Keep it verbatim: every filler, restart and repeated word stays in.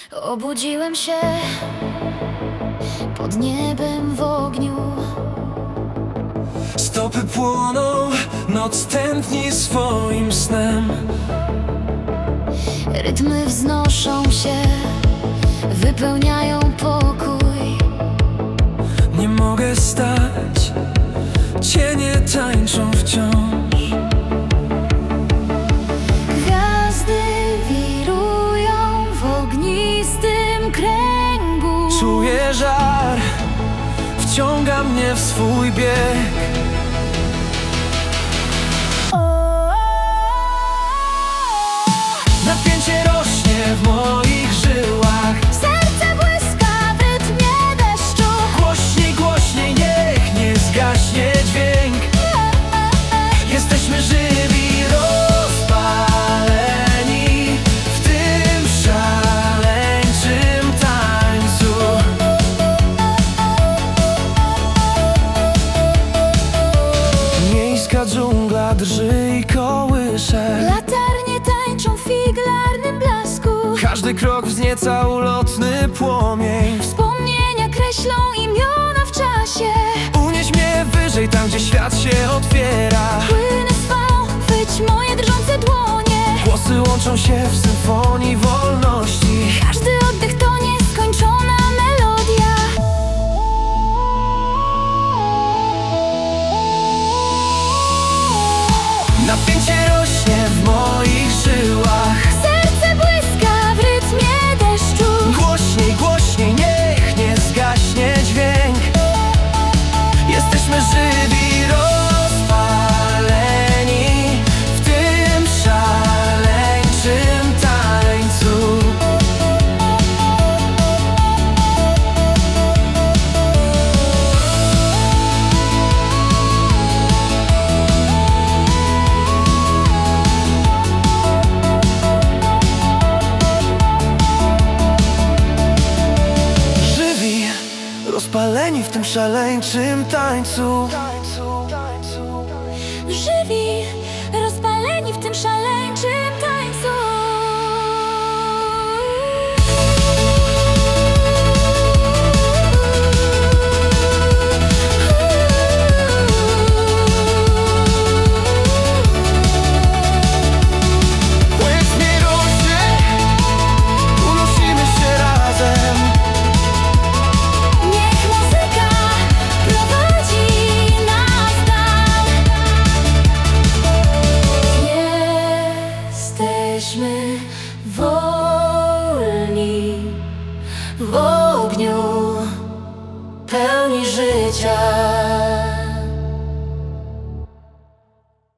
Obudziłem się pod niebem w ogniu. Stopy płoną, noc tętni swoim snem. Rytmy wznoszą się, wypełniają pokój. Nie mogę stać, cienie tańczą wciąż. Gwiazdy wirują w ognistym kręgu. Czuję żar, wciąga mnie w swój bieg. Napięcie rośnie w moich żyłach. Serce błyska w rytmie deszczu. Głośniej, głośniej, niech nie zgaśnie dźwięk. Jesteśmy żywi, rozpaleni w tym szaleńczym tańcu. Miejska dżungla drży i kołysze. Latarnie tańczą w figlarnym blasku. Każdy krok wznieca ulotny płomień. Wspomnienia kreślą imiona w czasie. Unieś mnie wyżej, tam gdzie świat się otwiera. Płynę swą, chwyć moje drżące dłonie. Głosy łączą się w symfonii wolności. Każdy oddech to nieskończona melodia. Napięcie rośnie w moich żyłach. Serce błyska w rytmie deszczu. Głośniej, głośniej, niech nie zgaśnie dźwięk. Jesteśmy żywi, rozpaleni w tym szaleńczym tańcu. Żywi, rozpaleni w tym szaleńczym tańcu. Żywi, rozpaleni w tym szaleńczym tańcu. Błękitnie rośnie, unosimy się razem. Niech muzyka prowadzi nas tam. Jesteśmy wolni w ogniu pełni życia.